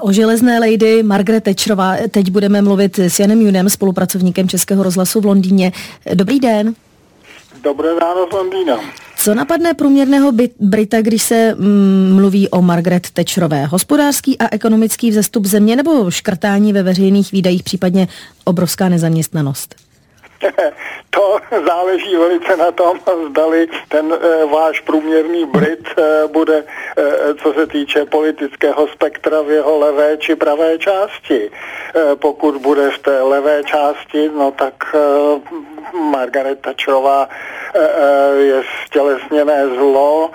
O železné lady Margaret Thatcherová teď budeme mluvit s Janem Junem, spolupracovníkem Českého rozhlasu v Londýně. Dobrý den. Dobré ráno z Londýna. Co napadne průměrného Brita, když se mluví o Margaret Thatcherové? Hospodářský a ekonomický vzestup země nebo škrtání ve veřejných výdajích, případně obrovská nezaměstnanost? To záleží velice na tom, zdali ten váš průměrný Brit bude, co se týče politického spektra, v jeho levé či pravé části. Pokud bude v té levé části, no tak Margaret Thatcherová je stělesněné zlo,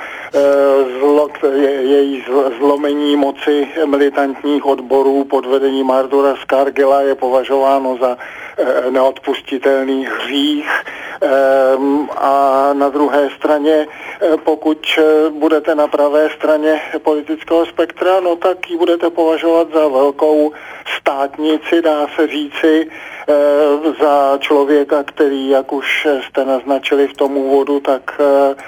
její zlomení moci militantních odborů pod vedením Artura Scargilla je považováno za neodpustitelný hřích. A na druhé straně, pokud budete na pravé straně politického spektra, no tak ji budete považovat za velkou státnici, dá se říci, za člověka, který, jak už jste naznačili v tom úvodu, tak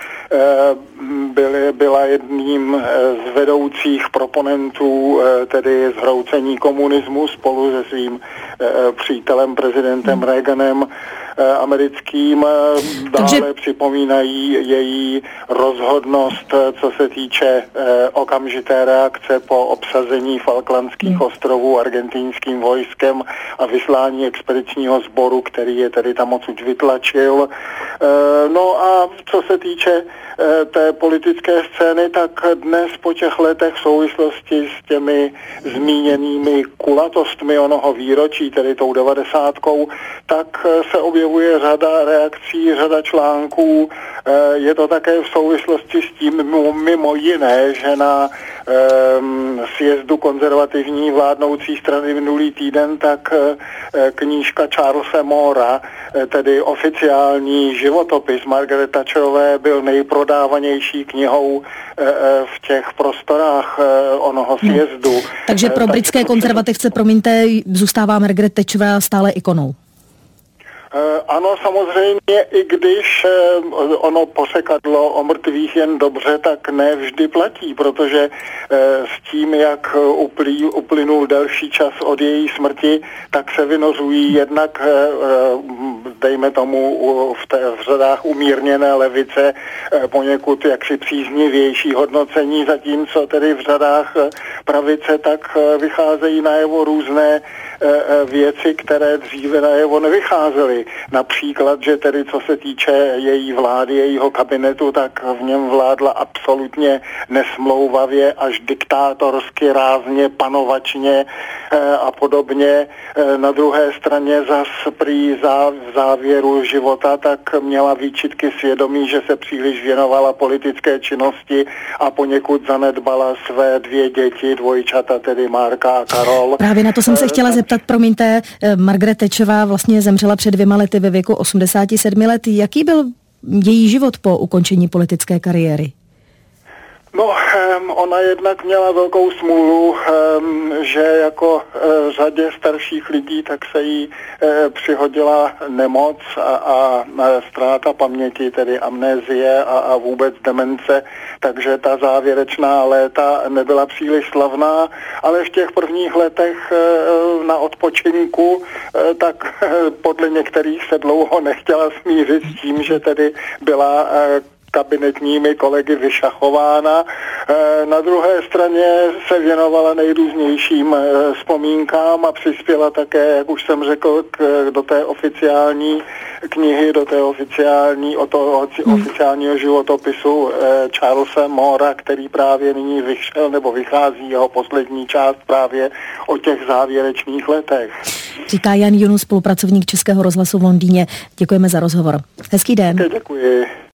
byla jedním z vedoucích proponentů, tedy zhroucení komunismu spolu se svým přítelem, prezidentem Reaganem americkým. Dále připomínají její rozhodnost, co se týče okamžité reakce po obsazení Falklandských ostrovů argentinským vojskem a vyslání expedičního sboru, který je tedy tam odsud vytlačil. No a co se týče té politické scény, tak dnes po těch letech v souvislosti s těmi zmíněnými kulatostmi onoho výročí, tedy tou 90, tak se objevuje řada reakcí, řada článků. Je to také v souvislosti s tím mimo jiné, že na sjezdu konzervativní vládnoucí strany minulý týden, tak knížka Charlesa Moora, tedy oficiální životopis Margaret Thatcherové, byl nejprodávanější knihou v těch prostorách onoho sjezdu. Takže pro britské konzervativce, promiňte, zůstává Margaret Thatcherová stále ikonou. Ano, samozřejmě, i když ono pořekadlo o mrtvých jen dobře, tak ne vždy platí, protože s tím, jak uplynul delší čas od její smrti, tak se vynořují jednak, dejme tomu, v řadách umírněné levice poněkud jaksi příznivější hodnocení, zatímco tedy v řadách pravice tak vycházejí najevo různé věci, které dříve najevo nevycházely. Například, že tedy co se týče její vlády, jejího kabinetu, tak v něm vládla absolutně nesmlouvavě, až diktátorsky, rázně, panovačně a podobně. Na druhé straně zas prý v závěru života tak měla výčitky svědomí, že se příliš věnovala politické činnosti a poněkud zanedbala své 2 děti, dvojčata, tedy Marka a Karol. Právě na to jsem se chtěla zeptat, promiňte, Margaret Thatcherová vlastně zemřela před 2 lety ve věku 87 let. Jaký byl její život po ukončení politické kariéry? No, ona jednak měla velkou smůlu, že jako řadě starších lidí, tak se jí přihodila nemoc a ztráta paměti, tedy amnézie a vůbec demence, takže ta závěrečná léta nebyla příliš slavná, ale v těch prvních letech na odpočinku, tak podle některých se dlouho nechtěla smířit s tím, že tedy byla kabinetními kolegy vyšachována. Na druhé straně se věnovala nejrůznějším vzpomínkám a přispěla také, jak už jsem řekl, do té oficiální knihy, do té oficiálního životopisu Charlesa Moora, který právě nyní vyšel, nebo vychází jeho poslední část právě o těch závěrečných letech. Říká Jan Jun, spolupracovník Českého rozhlasu v Londýně. Děkujeme za rozhovor. Hezký den. Děkuji.